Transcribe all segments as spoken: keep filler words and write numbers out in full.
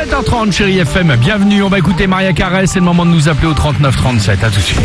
sept heures trente, chérie F M, bienvenue, on va écouter Maria Carey, c'est le moment de nous appeler au trente-neuf trente-sept, à tout de suite.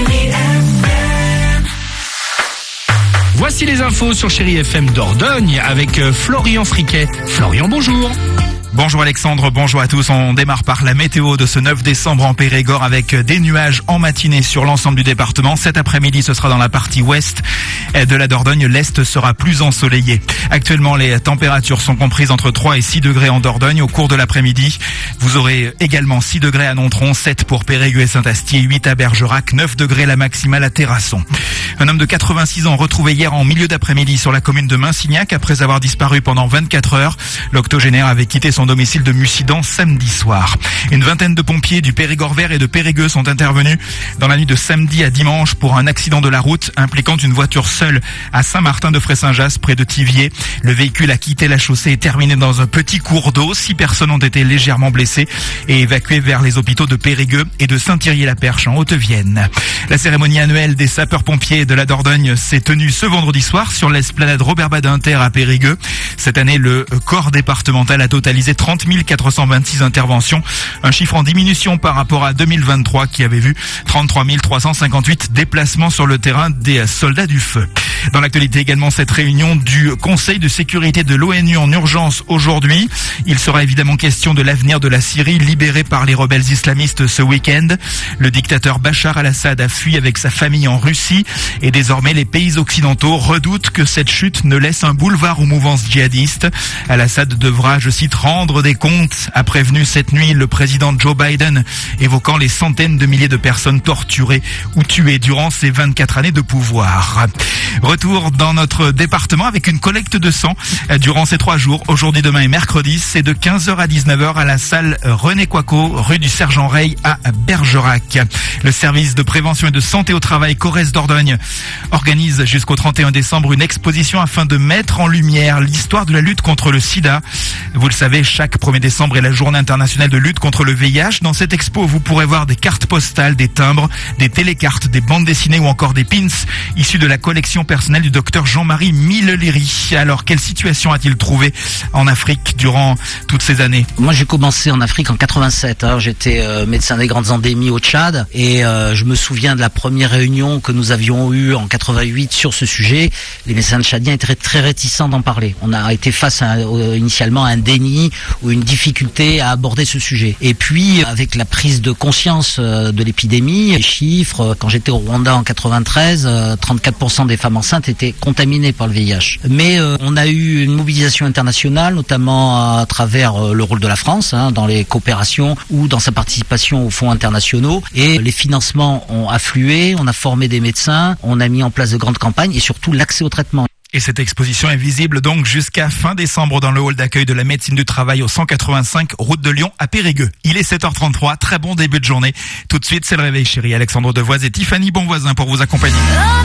Voici les infos sur Chérie F M Dordogne avec Florian Friquet. Florian, bonjour. Bonjour Alexandre, bonjour à tous. On démarre par la météo de ce neuf décembre en Périgord avec des nuages en matinée sur l'ensemble du département. Cet après-midi, ce sera dans la partie ouest de la Dordogne. L'est sera plus ensoleillé. Actuellement, les températures sont comprises entre trois et six degrés en Dordogne. Au cours de l'après-midi, vous aurez également six degrés à Nontron, sept pour Périgueux et Saint-Astier, huit à Bergerac, neuf degrés la maximale à Terrasson. Un homme de quatre-vingt-six ans retrouvé hier en milieu d'après-midi sur la commune de Minsignac après avoir disparu pendant vingt-quatre heures. L'octogénaire avait quitté son domicile de Mussidan samedi soir. Une vingtaine de pompiers du Périgord vert et de Périgueux sont intervenus dans la nuit de samedi à dimanche pour un accident de la route impliquant une voiture seule à Saint-Martin-de-Fray-Saint-Jas près de Thiviers. Le véhicule a quitté la chaussée et terminé dans un petit cours d'eau. Six personnes ont été légèrement blessées et évacuées vers les hôpitaux de Périgueux et de Saint-Thierry-la-Perche en Haute-Vienne. La cérémonie annuelle des sapeurs-pompiers de la Dordogne s'est tenue ce vendredi soir sur l'esplanade Robert Badinter à Périgueux. Cette année, le corps départemental a totalisé trente mille quatre cent vingt-six interventions, un chiffre en diminution par rapport à deux mille vingt-trois qui avait vu trente-trois mille trois cent cinquante-huit déplacements sur le terrain des soldats du feu. Dans l'actualité également, cette réunion du Conseil de sécurité de l'ONU en urgence aujourd'hui. Il sera évidemment question de l'avenir de la Syrie libérée par les rebelles islamistes ce week-end. Le dictateur Bachar al-Assad a fui avec sa famille en Russie et désormais les pays occidentaux redoutent que cette chute ne laisse un boulevard aux mouvances djihadistes. Al-Assad devra, je cite, rendre des comptes, a prévenu cette nuit le président Joe Biden, évoquant les centaines de milliers de personnes torturées ou tuées durant ces vingt-quatre années de pouvoir. Retour dans notre département avec une collecte de sang durant ces trois jours, aujourd'hui, demain et mercredi. C'est de quinze heures à dix-neuf heures à la salle René Coicot, rue du Sergent Rey à Bergerac. Le service de prévention et de santé au travail Corrèze Dordogne organise jusqu'au trente et un décembre une exposition afin de mettre en lumière l'histoire de la lutte contre le sida. Vous le savez, chaque premier décembre est la journée internationale de lutte contre le V I H. Dans cette expo, vous pourrez voir des cartes postales, des timbres, des télécartes, des bandes dessinées ou encore des pins issus de la collection personnelle du docteur Jean-Marie Milleléry. Alors, quelle situation a-t-il trouvé en Afrique durant toutes ces années? Moi, j'ai commencé en Afrique en quatre-vingt-sept. Hein. J'étais euh, médecin des grandes endémies au Tchad et euh, je me souviens de la première réunion que nous avions eue en quatre-vingt-huit sur ce sujet. Les médecins tchadiens étaient très, très réticents d'en parler. On a été face à, euh, initialement à un déni ou une difficulté à aborder ce sujet. Et puis, avec la prise de conscience euh, de l'épidémie, les chiffres, euh, quand j'étais au Rwanda en quatre-vingt-treize, euh, trente-quatre pour cent des femmes enceintes étaient contaminées par le V I H. Mais euh, on a eu une mobilisation internationale, notamment à travers euh, le rôle de la France, hein, dans les coopérations ou dans sa participation aux fonds internationaux. Et les financements ont afflué, on a formé des médecins, on a mis en place de grandes campagnes et surtout l'accès au traitement. Et cette exposition est visible donc jusqu'à fin décembre dans le hall d'accueil de la médecine du travail au cent quatre-vingt-cinq route de Lyon à Périgueux. Il est sept heures trente-trois, très bon début de journée. Tout de suite, c'est le réveil chéri. Alexandre Devoise et Tiffany Bonvoisin pour vous accompagner.